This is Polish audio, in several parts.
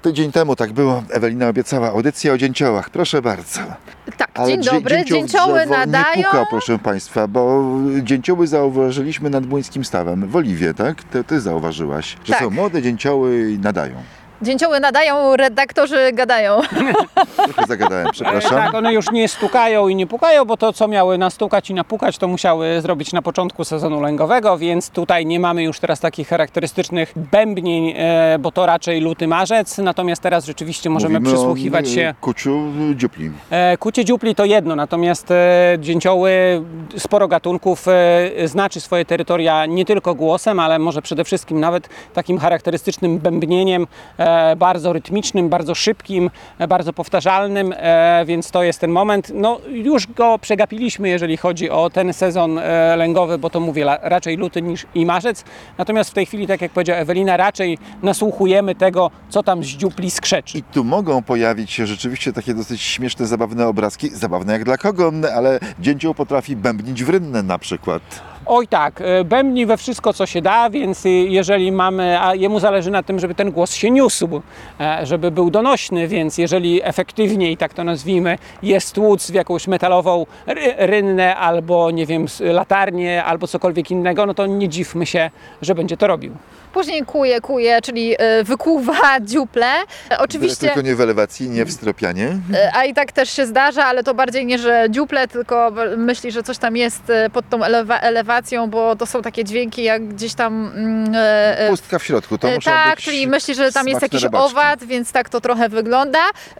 Tydzień temu tak było, Ewelina obiecała audycję o dzięciołach. Proszę bardzo. Tak, Ale dzień dobry. Dzięcioły drzewo nadają. nie puka, proszę Państwa, bo dzięcioły zauważyliśmy nad Młyńskim Stawem, w Oliwie, tak? Ty zauważyłaś, że Tak. są młode dzięcioły i nadają. Dzięcioły nadają, redaktorzy gadają. Trochę zagadałem, przepraszam. Tak, one już nie stukają i nie pukają, bo to, co miały nastukać i napukać, to musiały zrobić na początku sezonu lęgowego, więc tutaj nie mamy już teraz takich charakterystycznych bębnień, bo to raczej luty, marzec, natomiast teraz rzeczywiście możemy Mówimy przysłuchiwać się. Kuciu dziupli. Kucie dziupli to jedno, natomiast dzięcioły, sporo gatunków znaczy swoje terytoria nie tylko głosem, ale może przede wszystkim nawet takim charakterystycznym bębnieniem, bardzo rytmicznym, bardzo szybkim, bardzo powtarzalnym, więc to jest ten moment. No, już go przegapiliśmy, jeżeli chodzi o ten sezon lęgowy, bo to mówię raczej luty niż i marzec. Natomiast w tej chwili, tak jak powiedziała Ewelina, raczej nasłuchujemy tego, co tam z dziupli skrzeczy. I tu mogą pojawić się rzeczywiście takie dosyć śmieszne, zabawne obrazki. Zabawne jak dla kogo, ale dzięcioł potrafi bębnić w rynnę na przykład. Oj tak, bębni we wszystko, co się da, więc jeżeli mamy, a jemu zależy na tym, żeby ten głos się niósł, żeby był donośny, więc jeżeli efektywniej, tak to nazwijmy, jest tłuc w jakąś metalową rynnę albo, nie wiem, latarnię albo cokolwiek innego, no to nie dziwmy się, że będzie to robił. Później kuje, czyli wykuwa dziuple. Oczywiście, Tylko nie w elewacji, nie w stropianie. a i tak też się zdarza, ale to bardziej nie, że dziuple, tylko myśli, że coś tam jest pod tą elewacją, bo to są takie dźwięki jak gdzieś tam... Pustka w środku, to muszą tak, być czyli myśli, że tam jest smaczne jakiś robaczki. owad, więc tak to trochę wygląda,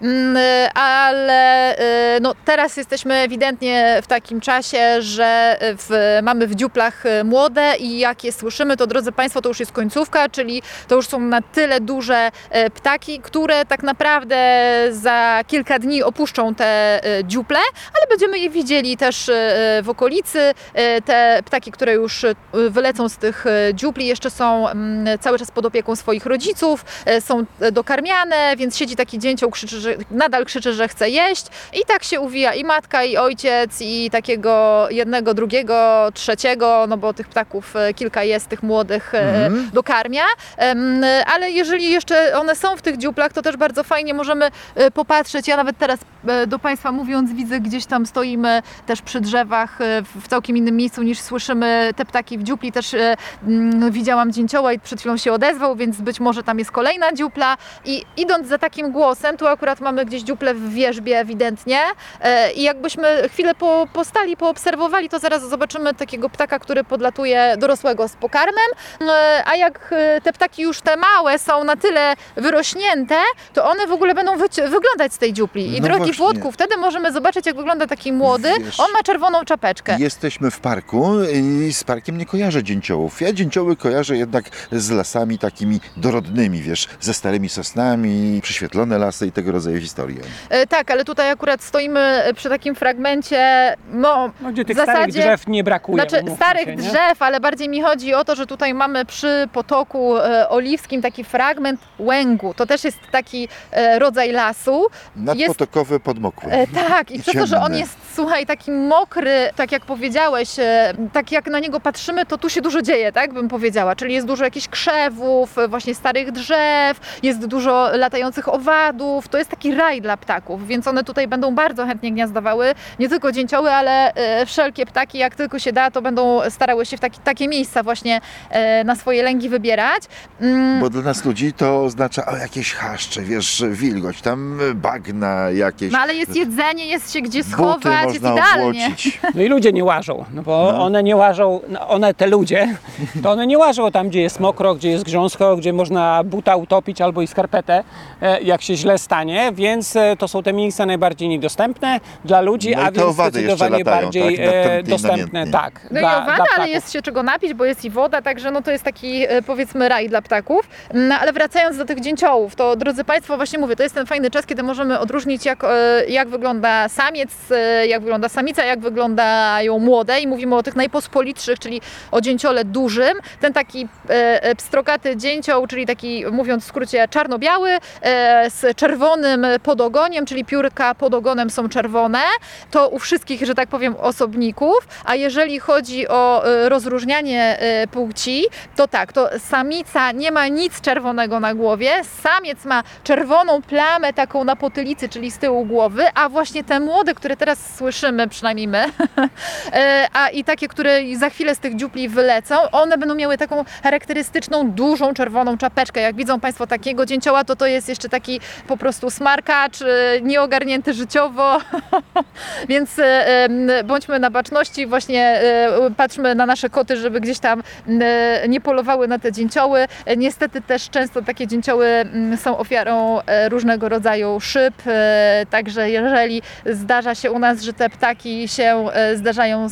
ale no, teraz jesteśmy ewidentnie w takim czasie, że mamy w dziuplach młode i jak je słyszymy, to drodzy Państwo, to już jest końcówka, czyli to już są na tyle duże ptaki, które tak naprawdę za kilka dni opuszczą te dziuple, ale będziemy je widzieli też w okolicy. Te ptaki, które już wylecą z tych dziupli, jeszcze są cały czas pod opieką swoich rodziców, są dokarmiane, więc siedzi taki dzięcioł, nadal krzyczy, że chce jeść i tak się uwija i matka, i ojciec, i takiego jednego, drugiego, trzeciego, no bo tych ptaków kilka jest, tych młodych dokarmia, ale jeżeli jeszcze one są w tych dziuplach, to też bardzo fajnie możemy popatrzeć. Ja nawet teraz do Państwa mówiąc widzę, gdzieś tam stoimy też przy drzewach w całkiem innym miejscu niż słyszymy te ptaki w dziupli. Też widziałam dzięcioła i przed chwilą się odezwał, więc być może tam jest kolejna dziupla i idąc za takim głosem, tu akurat mamy gdzieś dziuplę w wierzbie ewidentnie i jakbyśmy chwilę postali, poobserwowali, to zaraz zobaczymy takiego ptaka, który podlatuje dorosłego z pokarmem, a jak te ptaki już te małe są na tyle wyrośnięte, to one w ogóle będą wyglądać z tej dziupli. I No drogi właśnie. Włodku, wtedy możemy zobaczyć, jak wygląda taki młody. Wiesz, On ma czerwoną czapeczkę. Jesteśmy w parku i z parkiem nie kojarzę dzięciołów. Ja dzięcioły kojarzę jednak z lasami takimi dorodnymi, wiesz, ze starymi sosnami, przyświetlone lasy i tego rodzaju historie. Tak, ale tutaj akurat stoimy przy takim fragmencie, no Gdzie tych w zasadzie, starych drzew nie brakuje. znaczy umówmy starych się, nie? drzew, ale bardziej mi chodzi o to, że tutaj mamy przy potoku oliwskim taki fragment łęgu. To też jest taki rodzaj lasu. Nadpotokowy, podmokły. Tak, i przez to, że on ciemny. jest, słuchaj, taki mokry, tak jak powiedziałeś, tak jak na niego patrzymy, to tu się dużo dzieje, tak bym powiedziała. Czyli jest dużo jakichś krzewów, właśnie starych drzew, jest dużo latających owadów. To jest taki raj dla ptaków, więc one tutaj będą bardzo chętnie gniazdowały. Nie tylko dzięcioły, ale wszelkie ptaki, jak tylko się da, to będą starały się w takie miejsca właśnie na swoje lęgi wybierać. Bo dla nas ludzi to oznacza jakieś chaszcze, wiesz, wilgoć, tam bagna jakieś. No ale jest jedzenie, jest się gdzie Buty schować, jest można idealnie. obłocić. No i ludzie nie łażą, no bo one nie łażą, te ludzie, to one nie łażą tam, gdzie jest mokro, gdzie jest grząsko, gdzie można buta utopić albo i skarpetę, jak się źle stanie, więc to są te miejsca najbardziej niedostępne dla ludzi, No i a te więc owady jeszcze zdecydowanie latają, bardziej tak, namiętnie. dostępne, tak. No i dla owada, ale ptaków. jest się czego napić, bo jest i woda, także no to jest taki powiedzmy raj dla ptaków. No ale wracając do tych dzięciołów, to drodzy Państwo, właśnie mówię, to jest ten fajny czas, kiedy możemy odróżnić jak wygląda samiec, jak wygląda samica, jak wyglądają młode i mówimy o tych najpospolitszych, czyli o dzięciole dużym. Ten taki pstrokaty dzięcioł, czyli taki, mówiąc w skrócie, czarno-biały, z czerwonym podogoniem, czyli piórka pod ogonem są czerwone. To u wszystkich, że tak powiem, osobników. A jeżeli chodzi o rozróżnianie płci, to tak, to samica nie ma nic czerwonego na głowie, samiec ma czerwoną plamę taką na potylicy, czyli z tyłu głowy, a właśnie te młode, które teraz słyszymy, przynajmniej my, a i takie, które za chwilę z tych dziupli wylecą, one będą miały taką charakterystyczną, dużą, czerwoną czapeczkę. Jak widzą Państwo takiego dzięcioła, to jest jeszcze taki po prostu smarkacz, nieogarnięty życiowo, więc bądźmy na baczności, właśnie patrzmy na nasze koty, żeby gdzieś tam nie polowały na te dzięcioły. Niestety też często takie dzięcioły są ofiarą różnego rodzaju szyb, także jeżeli zdarza się u nas, że te ptaki się zdarzają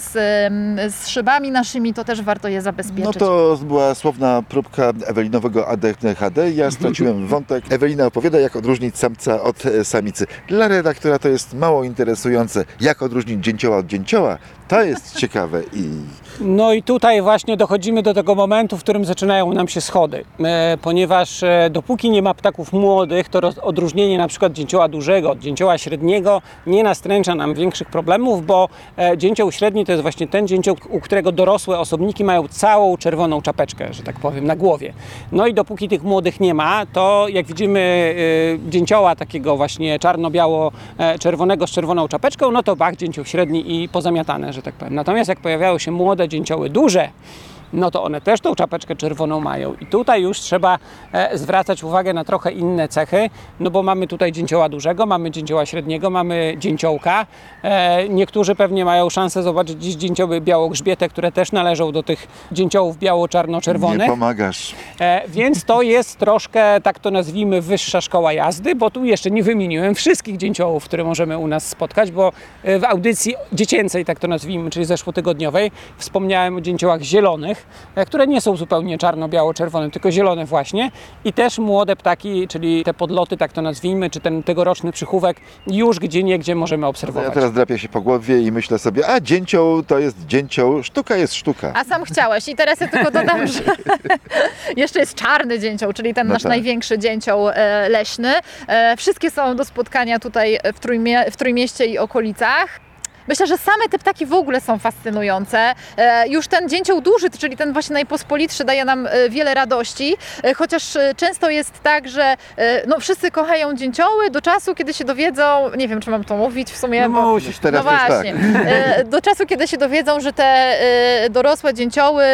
z szybami naszymi, to też warto je zabezpieczyć. No to była słowna próbka Ewelinowego ADHD. Ja straciłem wątek. Ewelina opowiada, jak odróżnić samca od samicy. Dla redaktora to jest mało interesujące. Jak odróżnić dzięcioła od dzięcioła? To jest ciekawe i... No i tutaj właśnie dochodzimy do tego momentu, w którym zaczynają nam się schody, ponieważ dopóki nie ma ptaków młodych, to odróżnienie na przykład dzięcioła dużego od dzięcioła średniego nie nastręcza nam większych problemów, bo dzięcioł średni to jest właśnie ten dzięcioł, u którego dorosłe osobniki mają całą czerwoną czapeczkę, że tak powiem, na głowie. No i dopóki tych młodych nie ma, to jak widzimy dzięcioła takiego właśnie czarno-biało-czerwonego z czerwoną czapeczką, no to dzięcioł średni i pozamiatane, że tak powiem. Natomiast jak pojawiają się młode dzięcioły duże, no to one też tą czapeczkę czerwoną mają. I tutaj już trzeba zwracać uwagę na trochę inne cechy, no bo mamy tutaj dzięcioła dużego, mamy dzięcioła średniego, mamy dzięciołka. Niektórzy pewnie mają szansę zobaczyć dziś dzięcioły białogrzbiete, które też należą do tych dzięciołów biało-czarno-czerwonych. Nie pomagasz. Więc to jest troszkę, tak to nazwijmy, wyższa szkoła jazdy, bo tu jeszcze nie wymieniłem wszystkich dzięciołów, które możemy u nas spotkać, bo w audycji dziecięcej, tak to nazwijmy, czyli zeszłotygodniowej, wspomniałem o dzięciołach zielonych, które nie są zupełnie czarno-biało-czerwone, tylko zielone właśnie i też młode ptaki, czyli te podloty, tak to nazwijmy, czy ten tegoroczny przychówek już gdzieniegdzie możemy obserwować. Ja teraz drapię się po głowie i myślę sobie, a dzięcioł to jest dzięcioł, sztuka jest sztuka. A sam chciałeś i teraz ja tylko dodam, że jeszcze jest czarny dzięcioł, czyli ten nasz największy dzięcioł leśny. Wszystkie są do spotkania tutaj w Trójmieście i okolicach. Myślę, że same te ptaki w ogóle są fascynujące. Już ten dzięcioł duży, czyli ten właśnie najpospolitszy, daje nam wiele radości, chociaż często jest tak, że no, wszyscy kochają dzięcioły do czasu, kiedy się dowiedzą, nie wiem, czy mam to mówić w sumie, no musisz, teraz no właśnie, do czasu, kiedy się dowiedzą, że te dorosłe dzięcioły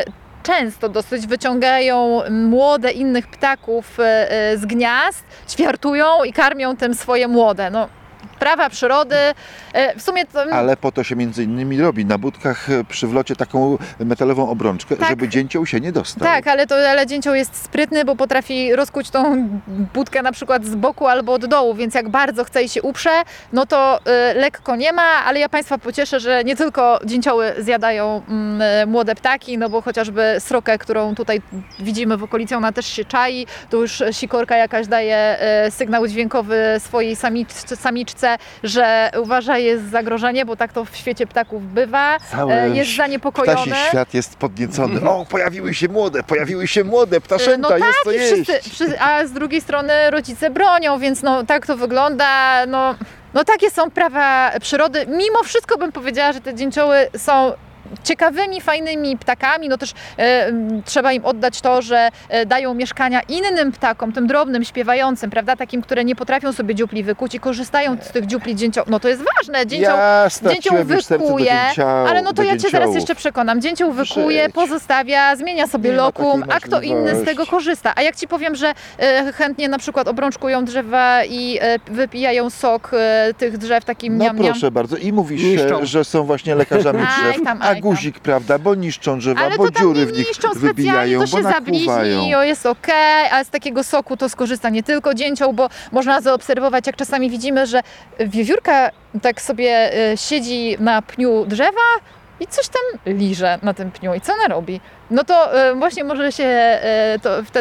często dosyć wyciągają młode innych ptaków z gniazd, ćwiartują i karmią tym swoje młode. No, prawa przyrody. W sumie to... Ale po to się między innymi robi na budkach przy wlocie taką metalową obrączkę, żeby dzięcioł się nie dostał. Tak, ale dzięcioł jest sprytny, bo potrafi rozkuć tą budkę na przykład z boku albo od dołu, więc jak bardzo chce i się uprze, no to lekko nie ma, ale ja Państwa pocieszę, że nie tylko dzięcioły zjadają młode ptaki, no bo chociażby srokę, którą tutaj widzimy w okolicy, ona też się czai, to już sikorka jakaś daje sygnał dźwiękowy swojej samiczce, że uważa, jest zagrożenie, bo tak to w świecie ptaków bywa, jest zaniepokojony. Ptasi świat jest podniecony. O, pojawiły się młode ptaszęta, no jest tak, co jeść. A z drugiej strony rodzice bronią, więc no tak to wygląda. No takie są prawa przyrody. Mimo wszystko bym powiedziała, że te dzięcioły są ciekawymi, fajnymi ptakami, no też trzeba im oddać to, że dają mieszkania innym ptakom, tym drobnym, śpiewającym, prawda, takim, które nie potrafią sobie dziupli wykuć i korzystają z tych dziupli dzięcioł. No to jest ważne, dzięcioł wykuje, ale no to ja Cię zaraz jeszcze przekonam, dzięcioł wykuje, pozostawia, zmienia sobie lokum, a kto inny z tego korzysta. A jak Ci powiem, że chętnie na przykład obrączkują drzewa i wypijają sok tych drzew takim no niam-niam. Proszę bardzo i mówisz, że są właśnie lekarzami drzew. A guzik, prawda, bo niszczą drzewa, ale bo to dziury w nie nich niszczą wybijają, to się zabliźni, jest okej, a z takiego soku to skorzysta nie tylko dzięcioł, bo można zaobserwować, jak czasami widzimy, że wiewiórka tak sobie siedzi na pniu drzewa i coś tam liże na tym pniu. I co ona robi? No to właśnie może się to wtedy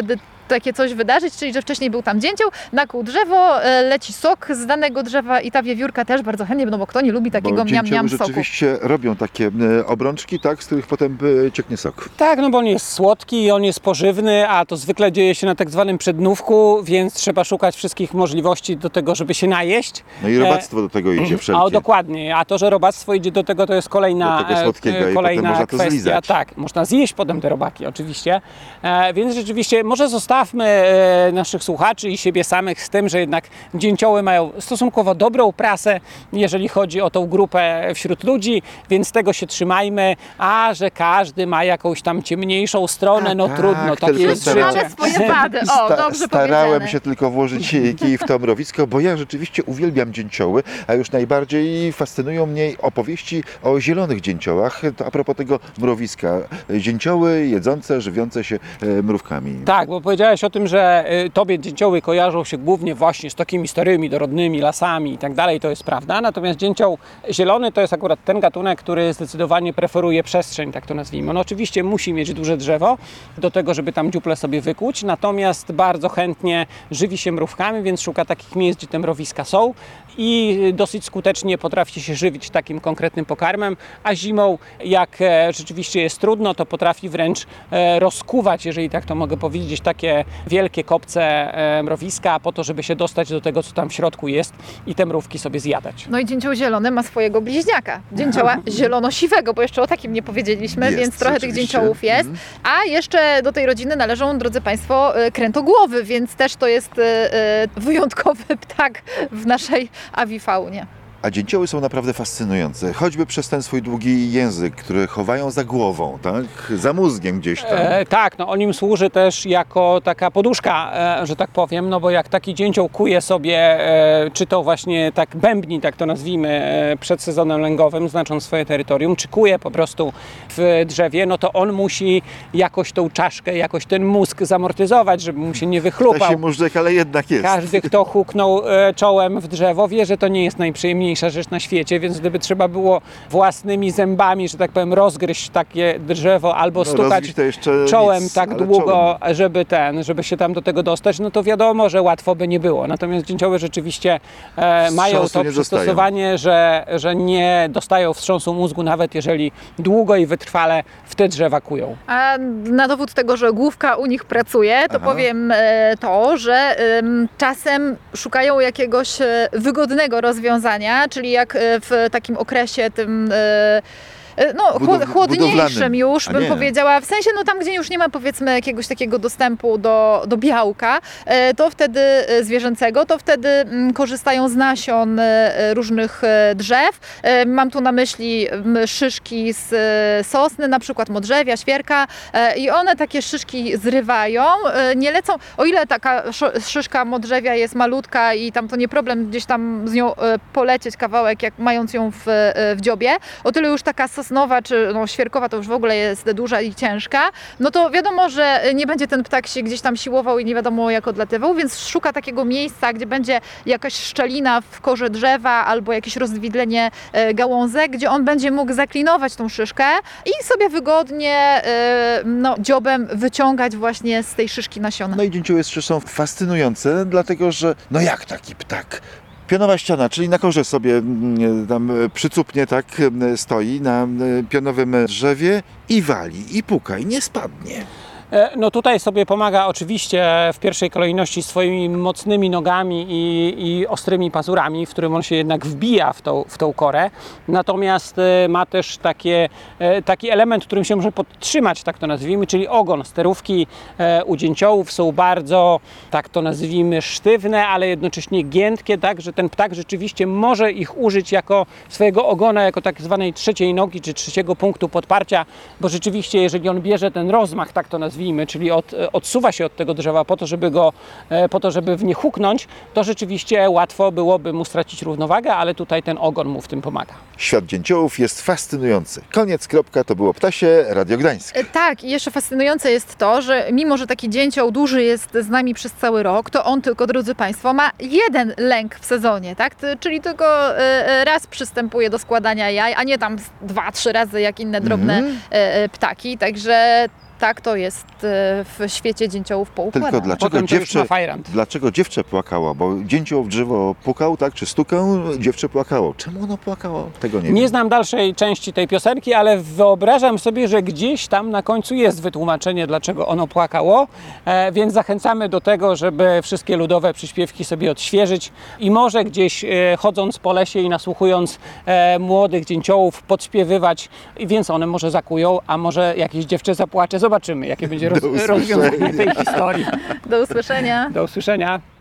takie coś wydarzyć, czyli że wcześniej był tam dzięcioł, nakłuł drzewo, leci sok z danego drzewa i ta wiewiórka też bardzo chętnie, no bo kto nie lubi takiego Bo miam dzięcioły soku. rzeczywiście robią takie obrączki, tak, z których potem cieknie sok. Tak, no bo on jest słodki, on jest pożywny, a to zwykle dzieje się na tak zwanym przednówku, więc trzeba szukać wszystkich możliwości do tego, żeby się najeść. No i robactwo do tego idzie wszelkie. A dokładnie, a to, że robactwo idzie do tego, to jest kolejna, Do tego słodkiego i potem kolejna można to kwestia. zlizać. Tak, można zjeść potem te robaki, oczywiście. Więc rzeczywiście może zostawmy naszych słuchaczy i siebie samych z tym, że jednak dzięcioły mają stosunkowo dobrą prasę, jeżeli chodzi o tą grupę wśród ludzi, więc tego się trzymajmy, a że każdy ma jakąś tam ciemniejszą stronę, no tak, trudno, takie tylko jest starałem- życie. Mamy swoje wady, o, dobrze Starałem powiedziane. się tylko włożyć kij w to mrowisko, bo ja rzeczywiście uwielbiam dzięcioły, a już najbardziej fascynują mnie opowieści o zielonych dzięciołach. To a propos tego mrowiska. Dzięcioły jedzące, żywiące się mrówkami. Tak, bo powiedziałeś o tym, że tobie dzięcioły kojarzą się głównie właśnie z takimi starymi, dorodnymi lasami i tak dalej, to jest prawda. Natomiast dzięcioł zielony to jest akurat ten gatunek, który zdecydowanie preferuje przestrzeń, tak to nazwijmy. On oczywiście musi mieć duże drzewo do tego, żeby tam dziuple sobie wykuć, natomiast bardzo chętnie żywi się mrówkami, więc szuka takich miejsc, gdzie te mrowiska są i dosyć skutecznie potrafi się żywić takim konkretnym pokarmem, a zimą, jak rzeczywiście jest trudno, to potrafi wręcz rozkuwać, jeżeli tak to mogę powiedzieć, takie wielkie kopce mrowiska po to, żeby się dostać do tego, co tam w środku jest i te mrówki sobie zjadać. No i dzięcioł zielony ma swojego bliźniaka, dzięcioła zielono-siwego, bo jeszcze o takim nie powiedzieliśmy, Jest, więc trochę tych oczywiście. dzięciołów jest. A jeszcze do tej rodziny należą, drodzy Państwo, krętogłowy, więc też to jest wyjątkowy ptak w naszej awifaunie. A dzięcioły są naprawdę fascynujące, choćby przez ten swój długi język, który chowają za głową, tak? Za mózgiem gdzieś tam. Tak, no on im służy też jako taka poduszka, że tak powiem, no bo jak taki dzięcioł kuje sobie, czy to właśnie tak bębni, tak to nazwijmy, przed sezonem lęgowym, znacząc swoje terytorium, czy kuje po prostu w drzewie, no to on musi jakoś tą czaszkę, jakoś ten mózg zamortyzować, żeby mu się nie To wychlupał. się móżdżek, ale jednak jest. Każdy, kto huknął czołem w drzewo, wie, że to nie jest najprzyjemniejsza rzecz na świecie, więc gdyby trzeba było własnymi zębami, że tak powiem, rozgryźć takie drzewo albo stukać rozbić to jeszcze czołem nic, tak ale długo, czołem. żeby się tam do tego dostać, no to wiadomo, że łatwo by nie było. Natomiast dzięcioły rzeczywiście mają Wstrząsu to nie przystosowanie, że nie dostają wstrząsu mózgu, nawet jeżeli długo i wytrwale w te drzewa kują. A na dowód tego, że główka u nich pracuje, to Aha. powiem to, że czasem szukają jakiegoś wygodnego rozwiązania, czyli jak w takim okresie tym chłodniejszym budowlanym. już, A bym nie. powiedziała, w sensie tam, gdzie już nie ma powiedzmy jakiegoś takiego dostępu do białka, to wtedy zwierzęcego, to wtedy korzystają z nasion różnych drzew. Mam tu na myśli szyszki z sosny, na przykład modrzewia, świerka i one takie szyszki zrywają, nie lecą, o ile taka szyszka modrzewia jest malutka i tam to nie problem gdzieś tam z nią polecieć kawałek, jak mając ją w dziobie, o tyle już taka sosnowa czy świerkowa to już w ogóle jest duża i ciężka, no to wiadomo, że nie będzie ten ptak się gdzieś tam siłował i nie wiadomo jak odlatywał, więc szuka takiego miejsca, gdzie będzie jakaś szczelina w korze drzewa albo jakieś rozwidlenie gałązek, gdzie on będzie mógł zaklinować tą szyszkę i sobie wygodnie dziobem wyciągać właśnie z tej szyszki nasiona. No i dzięcioły jeszcze są fascynujące, dlatego że no jak taki ptak? Pionowa ściana, czyli na korze sobie tam przycupnie tak stoi na pionowym drzewie i wali, i puka, i nie spadnie. No tutaj sobie pomaga oczywiście w pierwszej kolejności swoimi mocnymi nogami i ostrymi pazurami, w którym on się jednak wbija w tą korę. Natomiast ma też taki element, którym się może podtrzymać, tak to nazwijmy, czyli ogon. Sterówki u dzięciołów są bardzo, tak to nazwijmy, sztywne, ale jednocześnie giętkie, tak, że ten ptak rzeczywiście może ich użyć jako swojego ogona, jako tak zwanej trzeciej nogi, czy trzeciego punktu podparcia, bo rzeczywiście, jeżeli on bierze ten rozmach, tak to nazwijmy, czyli odsuwa się od tego drzewa po to, żeby w nie huknąć, to rzeczywiście łatwo byłoby mu stracić równowagę, ale tutaj ten ogon mu w tym pomaga. Świat dzięciołów jest fascynujący. Koniec, kropka, to było Ptasie Radio Gdańsk. Tak, i jeszcze fascynujące jest to, że mimo, że taki dzięcioł duży jest z nami przez cały rok, to on tylko, drodzy Państwo, ma jeden lęk w sezonie, tak? Czyli tylko raz przystępuje do składania jaj, a nie tam 2-3 razy jak inne drobne ptaki, także Tak to jest w świecie dzięciołów poukładanych. Tylko dlaczego Potem to już ma fajrant. dlaczego dziewczę płakało? Bo dzięcioł w drzewo pukał, tak? Czy stukał, dziewczę płakało. Czemu ono płakało? Tego nie Nie wiem. znam dalszej części tej piosenki, ale wyobrażam sobie, że gdzieś tam na końcu jest wytłumaczenie, dlaczego ono płakało, więc zachęcamy do tego, żeby wszystkie ludowe przyśpiewki sobie odświeżyć i może gdzieś chodząc po lesie i nasłuchując młodych dzięciołów podśpiewywać, więc one może zakują, a może jakieś dziewczę zapłacze. Zobaczymy, jakie będzie rozwiązanie tej historii. Do usłyszenia. Do usłyszenia.